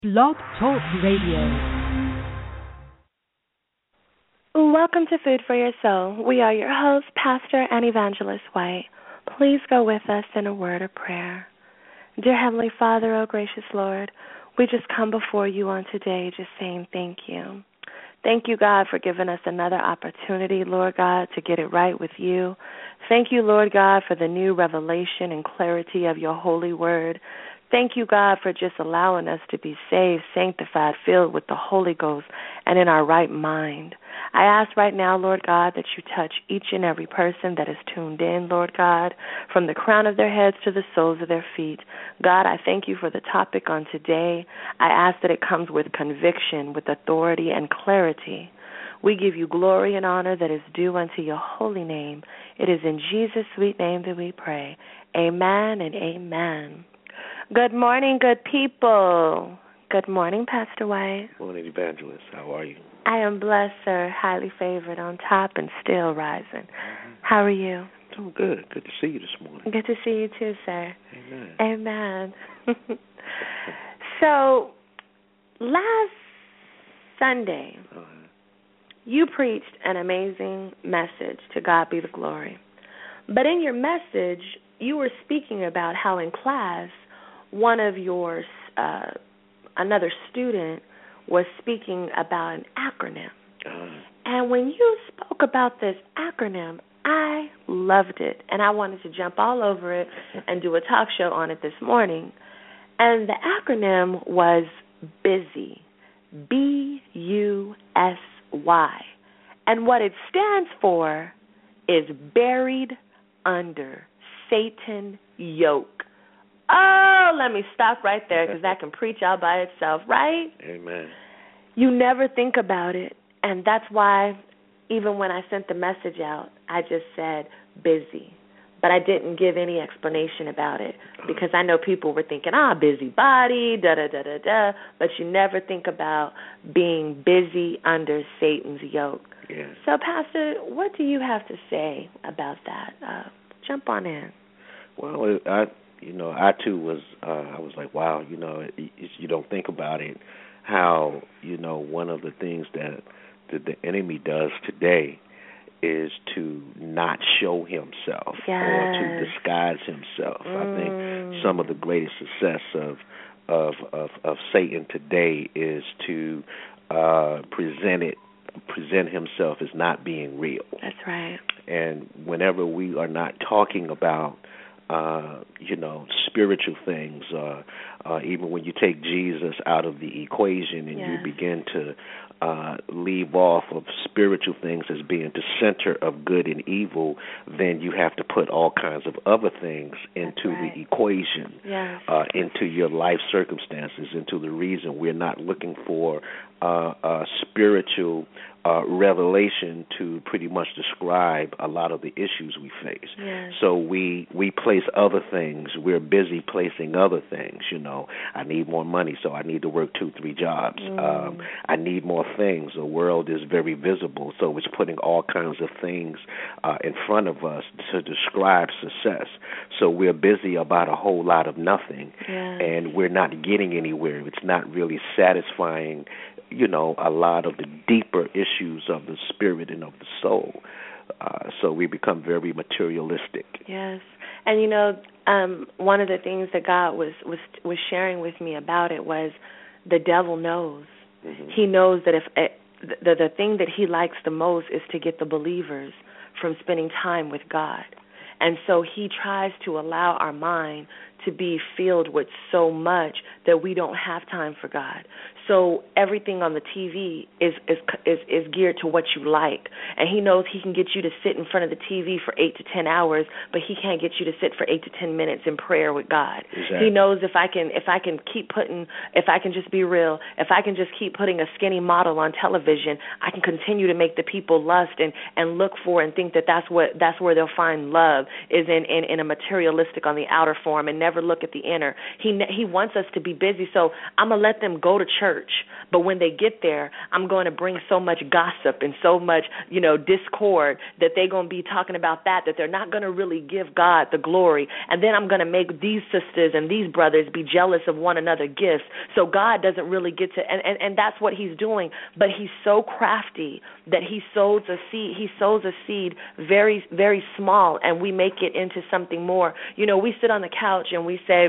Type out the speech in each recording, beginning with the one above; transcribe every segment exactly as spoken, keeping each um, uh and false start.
Blog Talk Radio. Welcome to Food for Your Soul. We are your hosts, Pastor and Evangelist White. Please go with us in a word of prayer. Dear Heavenly Father, oh gracious Lord, we just come before you on today just saying thank you. Thank you, God, for giving us another opportunity, Lord God, to get it right with you. Thank you, Lord God, for the new revelation and clarity of your holy word. Thank you, God, for just allowing us to be saved, sanctified, filled with the Holy Ghost, and in our right mind. I ask right now, Lord God, that you touch each and every person that is tuned in, Lord God, from the crown of their heads to the soles of their feet. God, I thank you for the topic on today. I ask that it comes with conviction, with authority, and clarity. We give you glory and honor that is due unto your holy name. It is in Jesus' sweet name that we pray. Amen and amen. Good morning, good people. Good morning, Pastor White. Good morning, Evangelist. How are you? I am blessed, sir, highly favored, on top and still rising. Mm-hmm. How are you? I'm good. Good to see you this morning. Good to see you too, sir. Amen. Amen. So, last Sunday, uh-huh. you preached an amazing message, to God be the glory. But in your message, you were speaking about how in class, one of your, uh, another student was speaking about an acronym. Uh, and when you spoke about this acronym, I loved it. And I wanted to jump all over it and do a talk show on it this morning. And the acronym was BUSY, B U S Y. And what it stands for is Buried Under Satan Yoke. Oh, let me stop right there because that can preach all by itself, right? Amen. You never think about it, and that's why even when I sent the message out, I just said busy. But I didn't give any explanation about it because I know people were thinking, ah, busybody, da-da-da-da-da, but you never think about being busy under Satan's yoke. Yes. So, Pastor, what do you have to say about that? Uh, jump on in. Well, I... You know, I too was. Uh, I was like, wow. You know, it, it, you don't think about it. How you know one of the things that that the enemy does today is to not show himself yes. or to disguise himself. Mm. I think some of the greatest success of of of, of Satan today is to uh, present it. present himself as not being real. That's right. And whenever we are not talking about Uh, you know, spiritual things, uh, uh, even when you take Jesus out of the equation and yes. you begin to uh, leave off of spiritual things as being the center of good and evil, then you have to put all kinds of other things into right. the equation, yes. uh, into your life circumstances, into the reason we're not looking for uh, uh, spiritual Uh, revelation to pretty much describe a lot of the issues we face. Yes. So we we place other things. We're busy placing other things. You know, I need more money, so I need to work two, three jobs. Mm. Um, I need more things. The world is very visible, so it's putting all kinds of things uh, in front of us to describe success. So we're busy about a whole lot of nothing, yes. and we're not getting anywhere. It's not really satisfying, you know, a lot of the deeper issues of the spirit and of the soul. Uh, so we become very materialistic. Yes. And, you know, um, one of the things that God was, was, was sharing with me about it was the devil knows. Mm-hmm. He knows that if uh, the, the thing that he likes the most is to get the believers from spending time with God. And so he tries to allow our mind to be filled with so much that we don't have time for God. So everything on the T V is is is, is geared to what you like. And he knows he can get you to sit in front of the T V for eight to ten hours, but he can't get you to sit for eight to ten minutes in prayer with God. Exactly. He knows if I can if I can keep putting, if I can just be real, if I can just keep putting a skinny model on television, I can continue to make the people lust and, and look for and think that that's what that's where they'll find love is in, in, in a materialistic on the outer form and never never look at the inner. He he wants us to be busy, so I'm going to let them go to church. But when they get there, I'm going to bring so much gossip and so much, you know, discord that they're going to be talking about that, that they're not going to really give God the glory. And then I'm going to make these sisters and these brothers be jealous of one another's gifts. So God doesn't really get to, and, and, and that's what he's doing. But he's so crafty that he sows a seed. He sows a seed very, very small, and we make it into something more. You know, we sit on the couch and we say,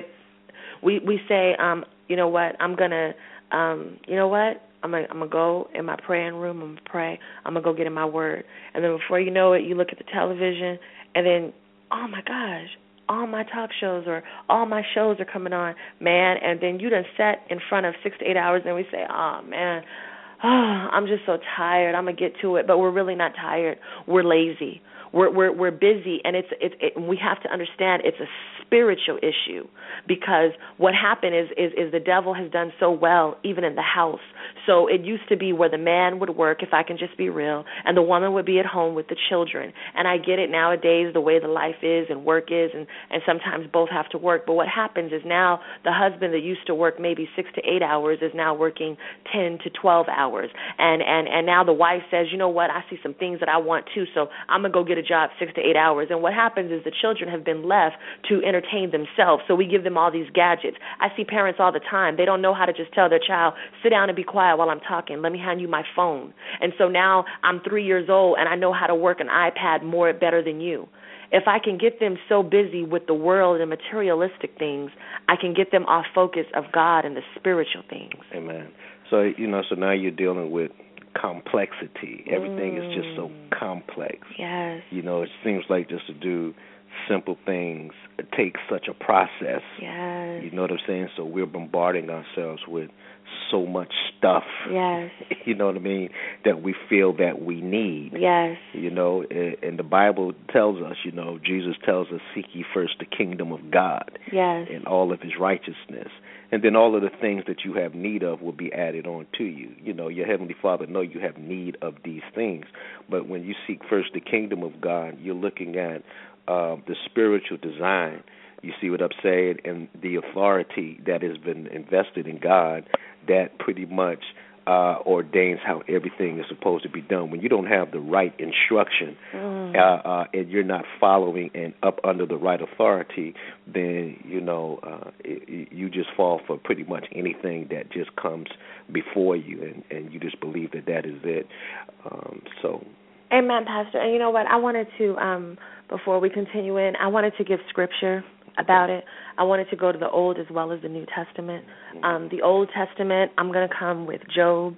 we we say, um, you know what, I'm gonna, um, you know what, I'm gonna, I'm gonna go in my praying room. I'm gonna pray. I'm gonna go get in my word. And then before you know it, you look at the television, and then, oh my gosh, all my talk shows or all my shows are coming on, man. And then you done sat in front of six to eight hours, and we say, oh man, oh, I'm just so tired. I'm gonna get to it, but we're really not tired. We're lazy. We're we're we're busy, and it's it's it, we have to understand it's a spiritual issue, because what happened is, is is the devil has done so well even in the house. So it used to be where the man would work, if I can just be real, and the woman would be at home with the children. And I get it nowadays, the way the life is and work is, and, and sometimes both have to work. But what happens is now the husband that used to work maybe six to eight hours is now working ten to twelve hours. And, and, and now the wife says, you know what, I see some things that I want too, so I'm going to go get a job six to eight hours. And what happens is the children have been left to entertain themselves, so we give them all these gadgets. I see parents all the time. They don't know how to just tell their child, sit down and be quiet while I'm talking. Let me hand you my phone. And so now I'm three years old, and I know how to work an iPad more better than you. If I can get them so busy with the world and materialistic things, I can get them off focus of God and the spiritual things. Amen. So, you know, so now you're dealing with complexity. Everything mm. is just so complex. Yes. You know, it seems like just to do simple things, it takes such a process. Yes. You know what I'm saying? So we're bombarding ourselves with so much stuff. Yes. You know what I mean? That we feel that we need. Yes. You know, and the Bible tells us, you know, Jesus tells us, seek ye first the kingdom of God. Yes. And all of his righteousness. And then all of the things that you have need of will be added on to you. You know, your Heavenly Father knows you have need of these things. But when you seek first the kingdom of God, you're looking at uh, the spiritual design. You see what I'm saying? And the authority that has been invested in God that pretty much uh, ordains how everything is supposed to be done. When you don't have the right instruction mm. uh, uh, and you're not following and up under the right authority, then, you know, uh, it, you just fall for pretty much anything that just comes before you, and, and you just believe that that is it. Um, so. Amen, Pastor. And you know what? I wanted to, um, before we continue in, I wanted to give scripture about it. I wanted to go to the Old as well as the New Testament. Um, the Old Testament, I'm going to come with Job.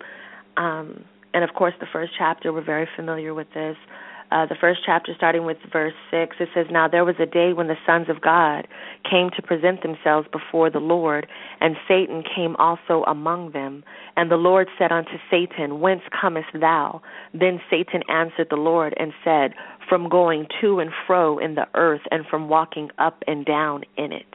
Um, and, of course, the first chapter, we're very familiar with this. Uh, the first chapter, starting with verse six, it says, Now there was a day when the sons of God came to present themselves before the Lord, and Satan came also among them. And the Lord said unto Satan, Whence comest thou? Then Satan answered the Lord and said, From going to and fro in the earth, and from walking up and down in it.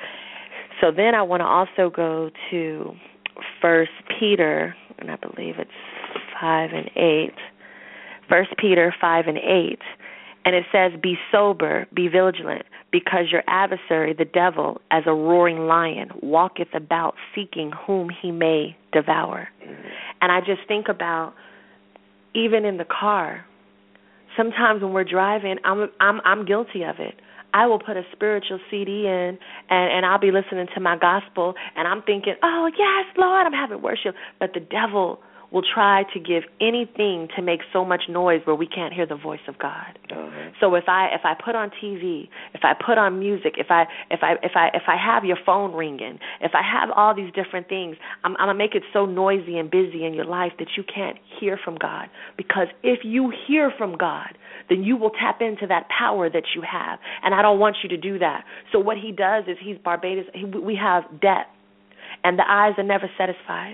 So then I want to also go to First Peter, and I believe it's five and eight. First Peter five and eight, and it says, Be sober, be vigilant, because your adversary, the devil, as a roaring lion, walketh about seeking whom he may devour. And I just think about, even in the car, sometimes when we're driving, I'm I'm I'm guilty of it. I will put a spiritual C D in, and, and I'll be listening to my gospel, and I'm thinking, oh, yes, Lord, I'm having worship. But the devil will try to give anything to make so much noise where we can't hear the voice of God. Uh-huh. So if I if I put on T V, if I put on music, if I if I if I if I have your phone ringing, if I have all these different things, I'm, I'm gonna make it so noisy and busy in your life that you can't hear from God. Because if you hear from God, then you will tap into that power that you have. And I don't want you to do that. So what he does is he's Barbados. He, we have debt, and the eyes are never satisfied.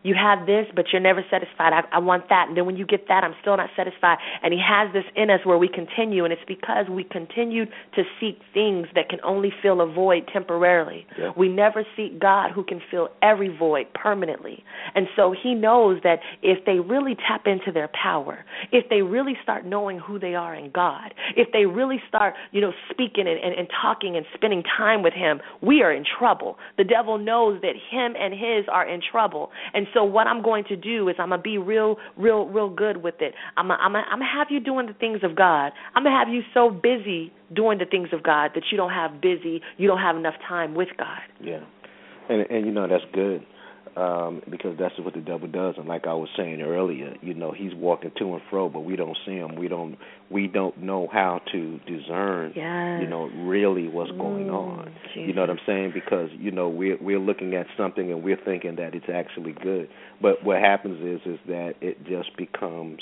you have this, but you're never satisfied. I, I want that. And then when you get that, I'm still not satisfied. And he has this in us where we continue, and it's because we continue to seek things that can only fill a void temporarily. Yeah. We never seek God who can fill every void permanently. And so he knows that if they really tap into their power, if they really start knowing who they are in God, if they really start, you know, speaking and, and, and talking and spending time with him, we are in trouble. The devil knows that him and his are in trouble. And so what I'm going to do is I'm going to be real, real, real good with it. I'm going I'm to have you doing the things of God. I'm going to have you so busy doing the things of God that you don't have busy, you don't have enough time with God. Yeah. And, and you know, that's good. Um, because that's what the devil does, and like I was saying earlier, you know, he's walking to and fro, but we don't see him. We don't, we don't know how to discern, yes. you know, really what's going mm, on. Jesus. You know what I'm saying? Because you know, we're we're looking at something and we're thinking that it's actually good, but what happens is is that it just becomes.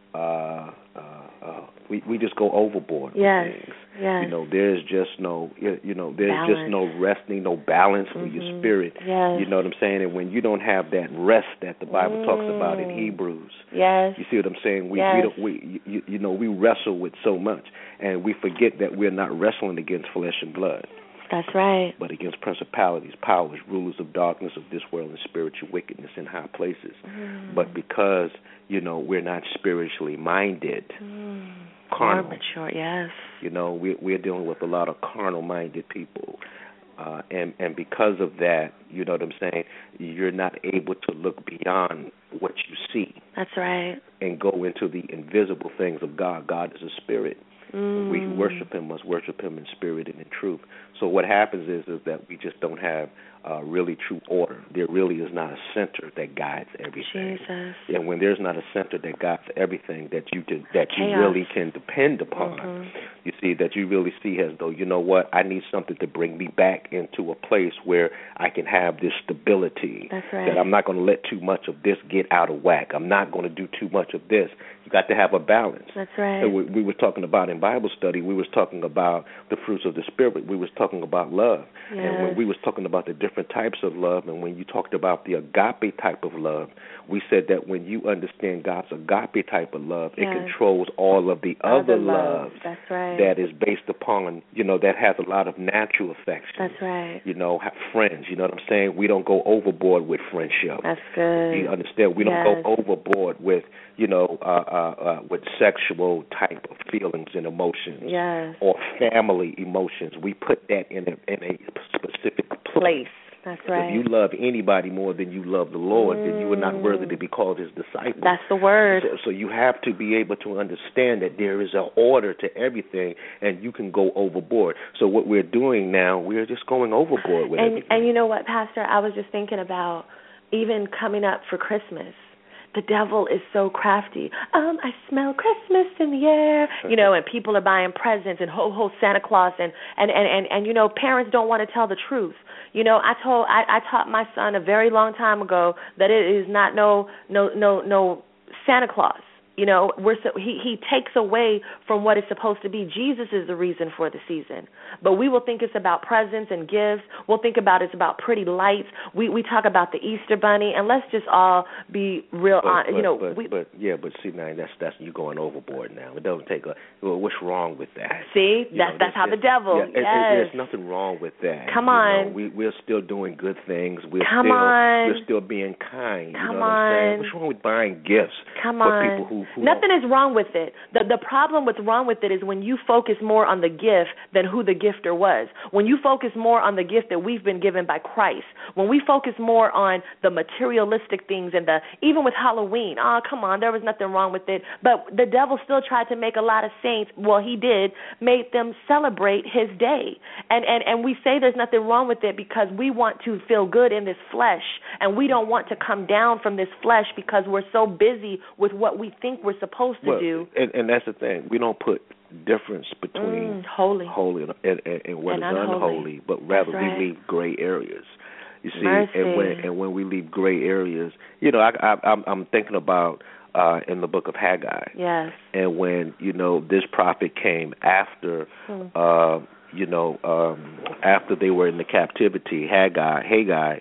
Uh, uh, uh, we we just go overboard yes, with things. Yes. You know, there's just no, you know, there's balance. just no resting, no balance for mm-hmm. your spirit. Yes. You know what I'm saying? And when you don't have that rest that the Bible mm. talks about in Hebrews, yes. you see what I'm saying? We yes. we don't we you, you know we wrestle with so much, and we forget that we're not wrestling against flesh and blood. That's right. But against principalities, powers, rulers of darkness of this world, and spiritual wickedness in high places. Mm. But because, you know, we're not spiritually minded, mm. carnal. More mature, yes. You know, we, we're dealing with a lot of carnal-minded people. Uh, and, and because of that, you know what I'm saying, you're not able to look beyond what you see. That's right. And go into the invisible things of God. God is a spirit. Mm. We who worship him must worship him in spirit and in truth. So what happens is is that we just don't have uh, really true order. There really is not a center that guides everything. Jesus. And when there's not a center that guides everything that you do, that Chaos. you really can depend upon, mm-hmm. you see, that you really see as though, you know what, I need something to bring me back into a place where I can have this stability. That's right. That I'm not going to let too much of this get out of whack. I'm not going to do too much of this. You got to have a balance. That's right. And we, we were talking about in Bible study, we was talking about the fruits of the Spirit. We was talking about love. Yes. And when we was talking about the different types of love, and when you talked about the agape type of love, we said that when you understand God's agape type of love, yes. it controls all of the other, other love. That's right. That is based upon, you know, that has a lot of natural affection. That's right. You know, have friends, you know what I'm saying? We don't go overboard with friendship. That's good. You understand? We yes. don't go overboard with, you know, uh, uh, uh, with sexual type of feelings and emotions. Yes. Or family emotions. We put that in a, in a specific place. place. That's right. If you love anybody more than you love the Lord, mm. then you are not worthy to be called his disciple. That's the word. So, so you have to be able to understand that there is an order to everything, and you can go overboard. So what we're doing now, we're just going overboard with and, everything. And you know what, Pastor? I was just thinking about even coming up for Christmas. The devil is so crafty. Um, I smell Christmas in the air. You know, and people are buying presents and ho ho Santa Claus and and, and, and, and you know, parents don't want to tell the truth. You know, I told I, I taught my son a very long time ago that it is not no no no no Santa Claus. You know, we're so, he he takes away from what it's supposed to be. Jesus is the reason for the season. But we will think it's about presents and gifts. We'll think about it's about pretty lights. We we talk about the Easter Bunny, and let's just all be real but, honest. But, you know, but, we, but yeah, but see now that's that's you going overboard now. It doesn't take a. Well, what's wrong with that? See, you that's know, that's how the devil. Yeah, yes. it, it, there's nothing wrong with that. Come you on. Know, we we're still doing good things. We're Come still on. we're still being kind. Come you know what on. I'm saying? What's wrong with buying gifts Come for on. people who, who Nothing don't... is wrong with it. The the problem what's wrong with it is when you focus more on the gift than who the gifter was. When you focus more on the gift that we've been given by Christ. When we focus more on the materialistic things and the even with Halloween. Oh, come on, there was nothing wrong with it. But the devil still tried to make a lot of saints, well, he did, made them celebrate his day. And and and we say there's nothing wrong with it because we want to feel good in this flesh and we don't want to come down from this flesh because we're so busy with what we think we're supposed to well, do. And, and that's the thing. We don't put difference between mm, holy, holy and, and, and what and is unholy. unholy, but rather right. we leave gray areas. You see, Mercy. and when and when we leave gray areas, you know, I, I, I'm, I'm thinking about uh, in the book of Haggai. Yes. And when you know this prophet came after, hmm. uh, you know, um, after they were in the captivity, Haggai, Haggai.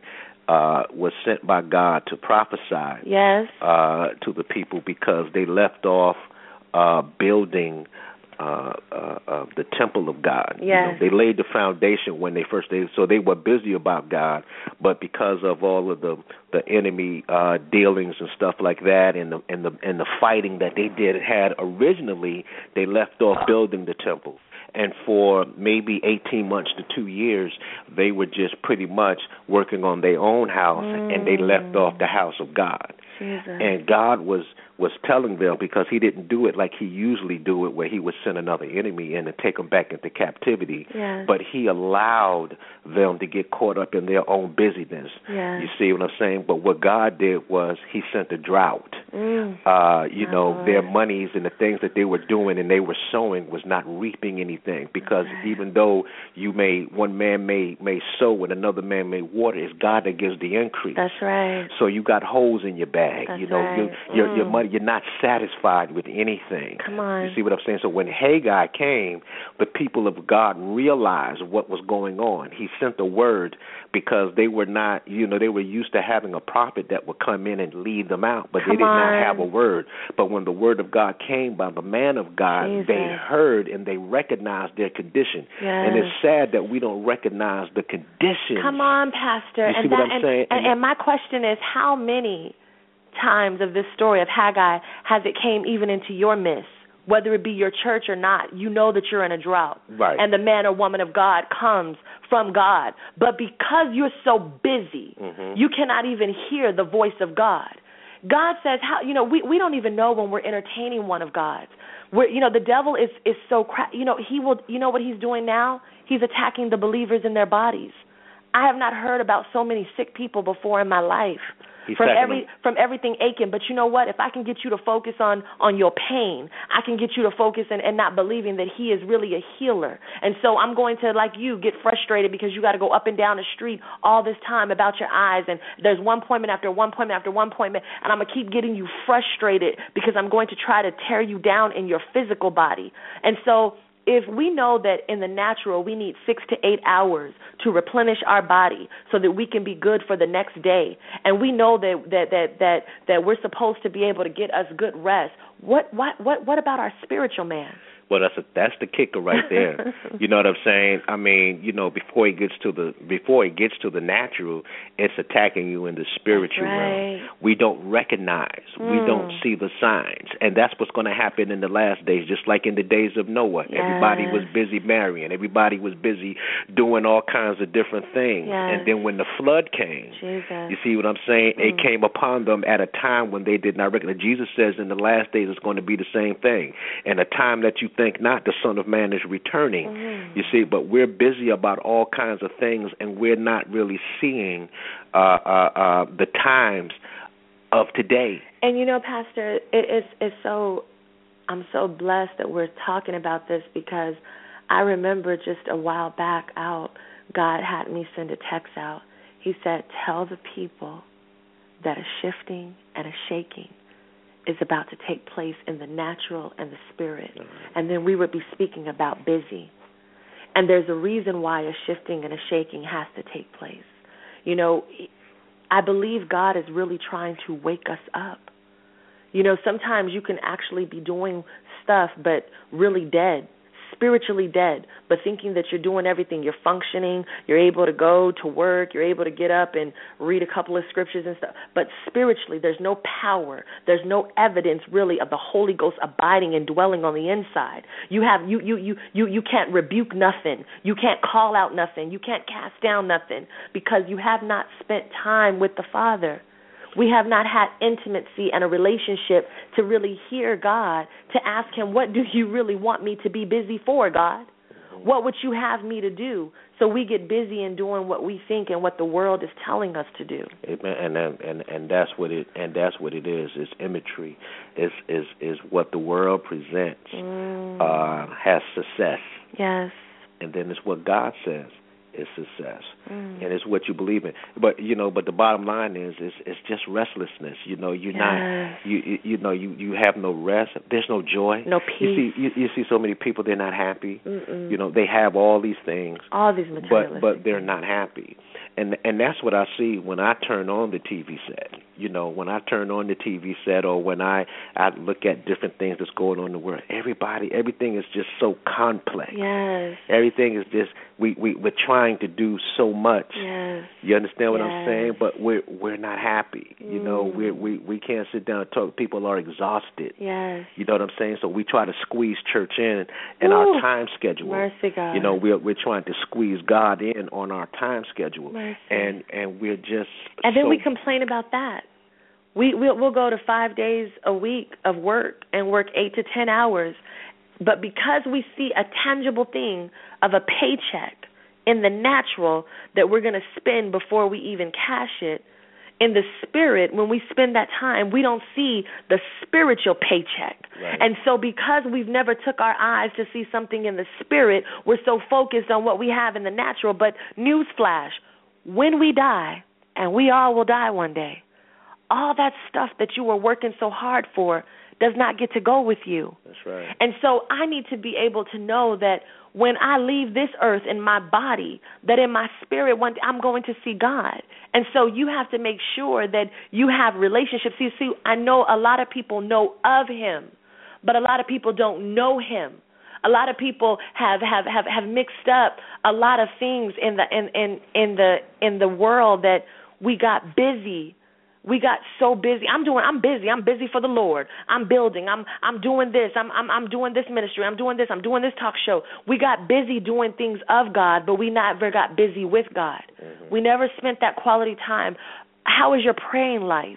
uh, was sent by God to prophesy yes. uh, to the people because they left off uh, building uh, uh, uh, the temple of God. Yes. You know, they laid the foundation when they first did, so they were busy about God, but because of all of the the enemy uh, dealings and stuff like that, and the and the and the fighting that they did had originally, they left off building the temple. And for maybe eighteen months to two years, they were just pretty much working on their own house, mm. and they left off the house of God. Jesus. And God was, was telling them, because he didn't do it like he usually do it, where he would send another enemy in and take them back into captivity, yes. but he allowed them to get caught up in their own busyness. Yes. You see what I'm saying? But what God did was he sent a drought. Mm. Uh, you My know, Lord. their monies and the things that they were doing and they were sowing was not reaping anything, because okay. even though you may, one man may, may sow and another man may water, it's God that gives the increase. That's right. So you got holes in your bag. That's you know, right. you, your, mm. your money, you're not satisfied with anything. Come on. You see what I'm saying? So when Haggai came, the people of God realized what was going on. He sent the word because they were not, you know, they were used to having a prophet that would come in and lead them out, but Come they did on. not have a word. But when the word of God came by the man of God, Jesus. they heard and they recognized their condition. Yes. And it's sad that we don't recognize the conditions. Come on, Pastor. You and see that, what I'm and, saying? And, and my question is, how many times of this story of Haggai has it came even into your midst? Whether it be your church or not, you know that you're in a drought. Right. And the man or woman of God comes from God. But because you're so busy, mm-hmm. you cannot even hear the voice of God. God says, how you know, we, we don't even know when we're entertaining one of God's. We're, you know, the devil is, is so, cra- you know, he will, you know what he's doing now? He's attacking the believers in their bodies. I have not heard about so many sick people before in my life. He's from every them. from everything aching. But you know what? If I can get you to focus on, on your pain, I can get you to focus and, and not believing that he is really a healer. And so I'm going to, like you, get frustrated because you got to go up and down the street all this time about your eyes, and there's one appointment after one appointment after one appointment, and I'm going to keep getting you frustrated because I'm going to try to tear you down in your physical body. And so if we know that in the natural we need six to eight hours to replenish our body so that we can be good for the next day, and we know that that that that, that we're supposed to be able to get us good rest, what what what what about our spiritual man? Well, that's a, that's the kicker right there. You know what I'm saying? I mean, you know, before it gets to the before it gets to the natural, it's attacking you in the spiritual right. realm. We don't recognize, mm. we don't see the signs, and that's what's going to happen in the last days. Just like in the days of Noah, yes. everybody was busy marrying, everybody was busy doing all kinds of different things, yes. and then when the flood came, Jesus. you see what I'm saying? Mm. It came upon them at a time when they did not recognize. Jesus says in the last days it's going to be the same thing, and a time that you think not, the Son of Man is returning. Mm. You see, but we're busy about all kinds of things, and we're not really seeing uh, uh, uh, the times of today. And you know, Pastor, it, it's it's so I'm so blessed that we're talking about this, because I remember just a while back out, God had me send a text out. He said, "Tell the people that a shifting and a shaking is about to take place in the natural and the spirit." Mm-hmm. And then we would be speaking about busy. And there's a reason why a shifting and a shaking has to take place. You know, I believe God is really trying to wake us up. You know, sometimes you can actually be doing stuff but really dead, spiritually dead, but thinking that you're doing everything. You're functioning, you're able to go to work, you're able to get up and read a couple of scriptures and stuff. But spiritually, there's no power. There's no evidence really of the Holy Ghost abiding and dwelling on the inside. You have you you you you you can't rebuke nothing. You can't call out nothing. You can't cast down nothing, because you have not spent time with the Father. We have not had intimacy and a relationship to really hear God, to ask him, what do you really want me to be busy for, God? What would you have me to do? So we get busy in doing what we think and what the world is telling us to do. And and and, and that's what it and that's what it is. It's imagery. It's is is what the world presents mm. uh, has success. Yes. And then it's what God says is success, mm. and it's what you believe in. But you know, but the bottom line is, is it's just restlessness. You know, you're yes. not, you you know, you, you have no rest. There's no joy, no peace. You see, you, you see so many people, they're not happy. Mm-mm. You know, they have all these things, all these materialistic but but they're things. not happy. and and that's what I see when I turn on the T V set. You know, when I turn on the T V set, or when I, I look at different things that's going on in the world, everybody, everything is just so complex. Yes. Everything is just, we, we, we're trying to do so much. Yes. You understand what yes. I'm saying? But we're we're not happy. You mm. know, we we we can't sit down and talk. People are exhausted. Yes. You know what I'm saying? So we try to squeeze church in in Ooh. our time schedule. Mercy, God. You know, we're we're trying to squeeze God in on our time schedule. Mercy. And and we're just And then so we complain about that. We we'll, we'll go to five days a week of work and work eight to ten hours, but because we see a tangible thing of a paycheck in the natural that we're going to spend before we even cash it, in the spirit, when we spend that time, we don't see the spiritual paycheck. Right. And so because we've never took our eyes to see something in the spirit, we're so focused on what we have in the natural. But newsflash, when we die, and we all will die one day, all that stuff that you were working so hard for does not get to go with you. That's right. And so I need to be able to know that when I leave this earth in my body, that in my spirit, one day I'm going to see God. And so you have to make sure that you have relationships. See, see, I know a lot of people know of him, but a lot of people don't know him. A lot of people have, have, have, have mixed up a lot of things in the in, in, in the in the world that we got busy. We got so busy. I'm doing. I'm busy. I'm busy for the Lord. I'm building. I'm. I'm doing this. I'm. I'm. I'm doing this ministry. I'm doing this. I'm doing this talk show. We got busy doing things of God, but we never got busy with God. Mm-hmm. We never spent that quality time. How is your praying life?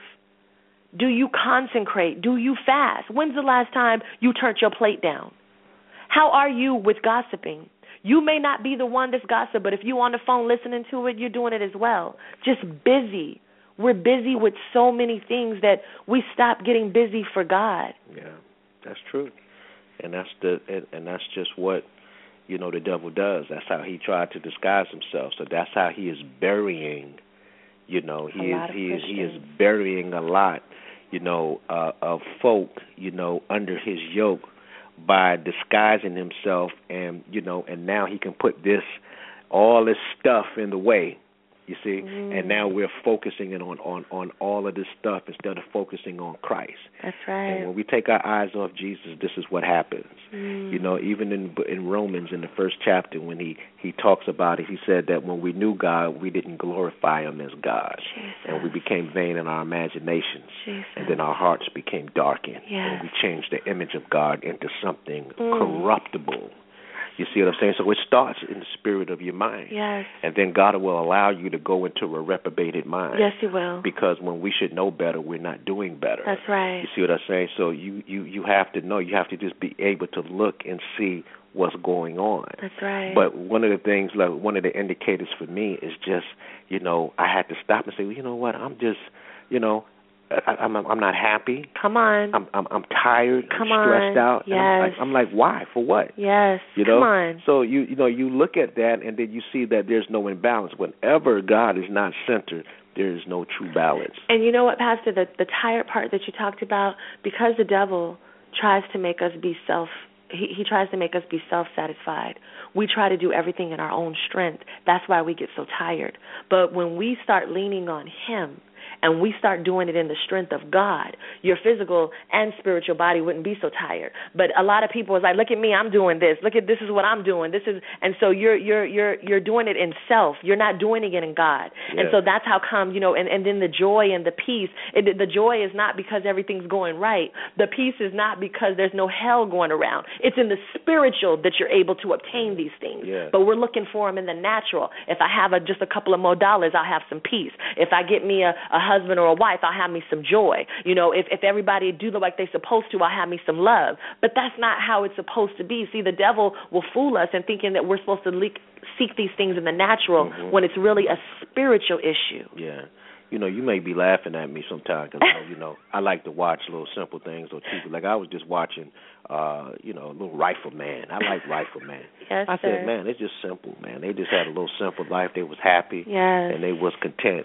Do you consecrate? Do you fast? When's the last time you turned your plate down? How are you with gossiping? You may not be the one that's gossip, but if you're on the phone listening to it, you're doing it as well. Just busy. We're busy with so many things that we stop getting busy for God. Yeah, that's true, and that's the and, and that's just what, you know, the devil does. That's how he tried to disguise himself. So that's how he is burying, you know, he is he is he is burying a lot, you know, uh, of folk, you know, under his yoke by disguising himself, and you know, and now he can put this all this stuff in the way. You see, mm. and now we're focusing in on, on, on all of this stuff instead of focusing on Christ. That's right. And when we take our eyes off Jesus, this is what happens. Mm. You know, even in in Romans, in the first chapter, when he, he talks about it, he said that when we knew God, we didn't glorify him as God. Jesus. And we became vain in our imaginations. Jesus. And then our hearts became darkened. Yes. And we changed the image of God into something mm. corruptible. You see what I'm saying? So it starts in the spirit of your mind. Yes. And then God will allow you to go into a reprobated mind. Yes, he will. Because when we should know better, we're not doing better. That's right. You see what I'm saying? So you, you, you have to know. You have to just be able to look and see what's going on. That's right. But one of the things, like one of the indicators for me is just, you know, I had to stop and say, well, you know what, I'm just, you know, I, I'm I'm not happy. Come on. I'm I'm, I'm tired. Come I'm stressed on. out. Yes. And I'm, like, I'm like, why? For what? Yes. You know? Come on. So you you know you look at that and then you see that there's no imbalance. Whenever God is not centered, there is no true balance. And you know what, Pastor? The the tired part that you talked about, because the devil tries to make us be self. He, he tries to make us be self-satisfied. We try to do everything in our own strength. That's why we get so tired. But when we start leaning on him, and we start doing it in the strength of God, your physical and spiritual body wouldn't be so tired. But a lot of people is like, look at me, I'm doing this. Look at this is what I'm doing. This is, and so you're you're you're you're doing it in self. You're not doing it in God. Yes. And so that's how come, you know, and, and then the joy and the peace. It, the joy is not because everything's going right. The peace is not because there's no hell going around. It's in the spiritual that you're able to obtain these things. Yes. But we're looking for them in the natural. If I have a, just a couple of more dollars, I'll have some peace. If I get me a, a husband or a wife, I'll have me some joy. You know, if, if everybody do look like they're supposed to, I'll have me some love. But that's not how it's supposed to be. See, the devil will fool us in thinking that we're supposed to leak, seek these things in the natural mm-hmm. when it's really a spiritual issue. Yeah. You know, you may be laughing at me sometimes because, you know, I like to watch little simple things on T V. Like I was just watching, uh, you know, a little Rifleman. I like Rifleman. Yes, I sir. said, man, it's just simple, man. They just had a little simple life. They was happy. Yes. And they was content.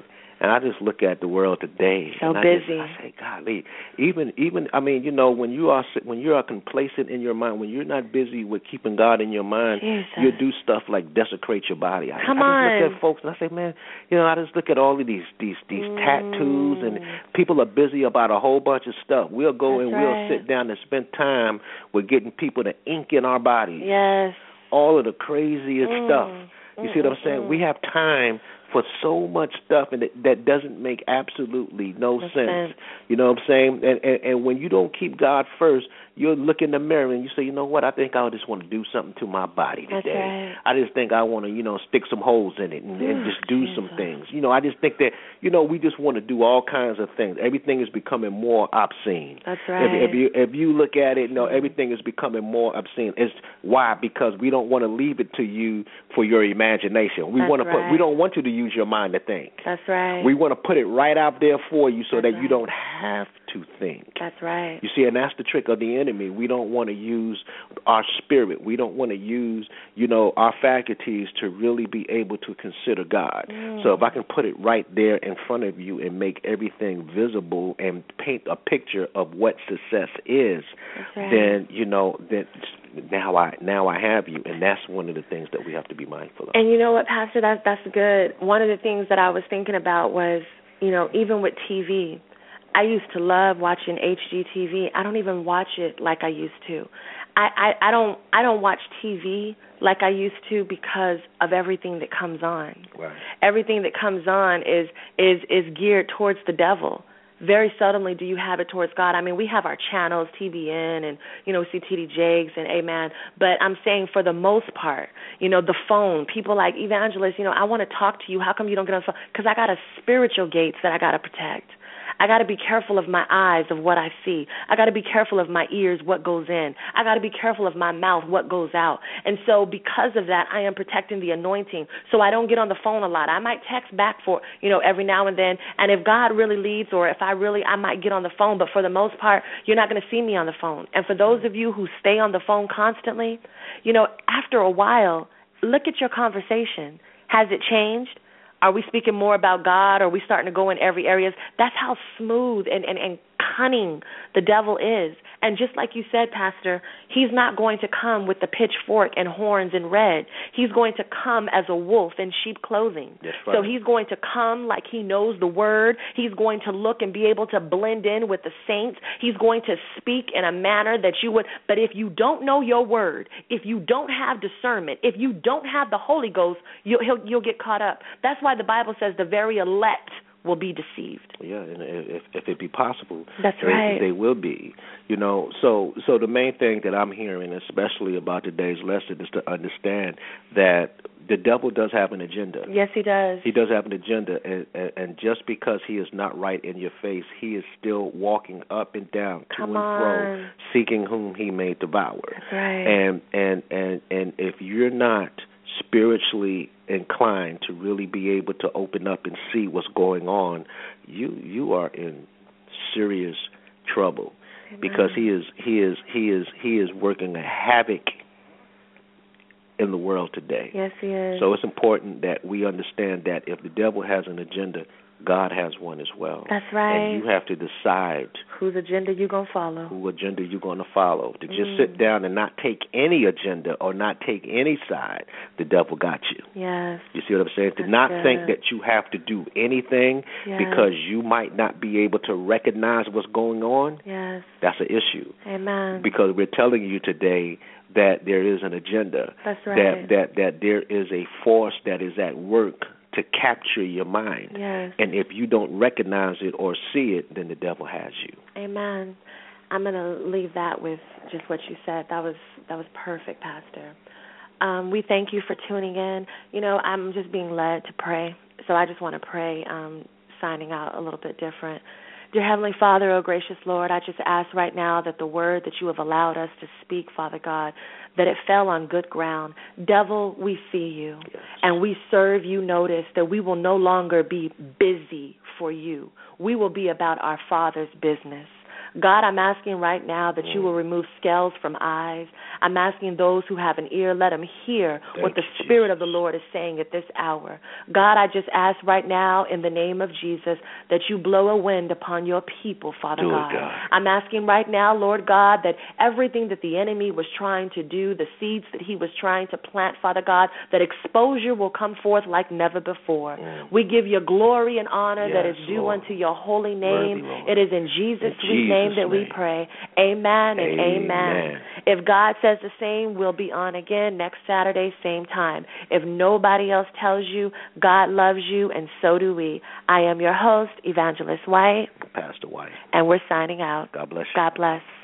And I just look at the world today. So and I busy. Just, I say, golly, even, even, I mean, you know, when you are when you are complacent in your mind, when you're not busy with keeping God in your mind, Jesus. you'll do stuff like desecrate your body. I, Come I on. just look at folks and I say, man, you know, I just look at all of these these these mm. tattoos, and people are busy about a whole bunch of stuff. We'll go That's and right. we'll sit down and spend time with getting people to ink in our bodies. Yes. All of the craziest mm. stuff. You mm, see what I'm mm, saying? mm. We have time for so much stuff, and that, that doesn't make absolutely no Makes sense. sense. You know what I'm saying? And, and and when you don't keep God first, you'll look in the mirror and you say, you know what? I think I just want to do something to my body today. That's right. I just think I want to, you know, stick some holes in it and, and just do Jesus. some things. You know, I just think that, you know, we just want to do all kinds of things. Everything is becoming more obscene. That's right. If, if you if you look at it, you know, everything is becoming more obscene. It's why? Because we don't want to leave it to you for your imagination. We That's want to right. put. We don't want you to use your mind to think. That's right. We want to put it right out there for you so That's that right. you don't have to think. That's right. You see, and that's the trick of the enemy. We don't want to use our spirit. We don't want to use, you know, our faculties to really be able to consider God. Mm. So if I can put it right there in front of you and make everything visible and paint a picture of what success is, right. then, you know, then now I now I have you, and that's one of the things that we have to be mindful of. And you know what, Pastor, that's that's good. One of the things that I was thinking about was, you know, even with T V, I used to love watching H G T V. I don't even watch it like I used to. I, I, I don't I don't watch T V like I used to because of everything that comes on. Right. Everything that comes on is is is geared towards the devil. Very seldomly do you have it towards God. I mean, we have our channels, T B N, and, you know, we see T D Jakes and Amen. But I'm saying for the most part, you know, the phone, people like evangelists, you know, I want to talk to you. How come you don't get on the phone? Because I got a spiritual gates that I got to protect. I got to be careful of my eyes, of what I see. I got to be careful of my ears, what goes in. I got to be careful of my mouth, what goes out. And so because of that, I am protecting the anointing so I don't get on the phone a lot. I might text back for, you know, every now and then. And if God really leads, or if I really, I might get on the phone. But for the most part, you're not going to see me on the phone. And for those of you who stay on the phone constantly, you know, after a while, look at your conversation. Has it changed? Are we speaking more about God? Or are we starting to go in every area? That's how smooth and, and, and cunning the devil is. And just like you said, Pastor, he's not going to come with the pitchfork and horns and red. He's going to come as a wolf in sheep clothing. That's right. So he's going to come like he knows the word. He's going to look and be able to blend in with the saints. He's going to speak in a manner that you would. But if you don't know your word, if you don't have discernment, if you don't have the Holy Ghost, you'll, he'll, you'll get caught up. That's why the Bible says the very elect will be deceived. Yeah, and if, if it be possible, that's they, right. They will be. You know, so so the main thing that I'm hearing, especially about today's lesson, is to understand that the devil does have an agenda. Yes, he does. He does have an agenda, and, and, and just because he is not right in your face, he is still walking up and down, to Come and on. fro, seeking whom he may devour. That's right. And and and and if you're not spiritually inclined to really be able to open up and see what's going on, you you are in serious trouble. Amen. Because he is he is he is he is working a havoc in the world today. Yes, he is. So it's important that we understand that if the devil has an agenda, God has one as well. That's right. And you have to decide whose agenda you're going to follow. Who agenda you're going to follow. To just mm. sit down and not take any agenda or not take any side, the devil got you. Yes. You see what I'm saying? That's to not good. think that you have to do anything yes. because you might not be able to recognize what's going on. Yes. That's an issue. Amen. Because we're telling you today that there is an agenda. That's right. That that that there is a force that is at work to capture your mind. Yes. And if you don't recognize it or see it, then the devil has you. Amen. I'm going to leave that with just what you said. That was that was perfect, Pastor. Um, we thank you for tuning in. You know, I'm just being led to pray, so I just want to pray, um, signing out a little bit different. Dear Heavenly Father, oh gracious Lord, I just ask right now that the word that you have allowed us to speak, Father God, that it fell on good ground. Devil, we see you, yes. and we serve you notice that we will no longer be busy for you. We will be about our Father's business. God, I'm asking right now that you will remove scales from eyes. I'm asking those who have an ear, let them hear Thank what the you, Spirit Jesus. of the Lord is saying at this hour. God, I just ask right now in the name of Jesus that you blow a wind upon your people, Father Do it, God. God. I'm asking right now, Lord God, that everything that the enemy was trying to do, the seeds that he was trying to plant, Father God, that exposure will come forth like never before. Mm. We give you glory and honor Yes, that is due Lord. unto your holy name. Worthy, Lord. It is in Jesus' In sweet name Jesus' that we name. pray. Amen and amen. Amen. If God says the same, we'll be on again next Saturday, same time. If nobody else tells you, God loves you, and so do we. I am your host, Evangelist White. Pastor White. And we're signing out. God bless you. God bless.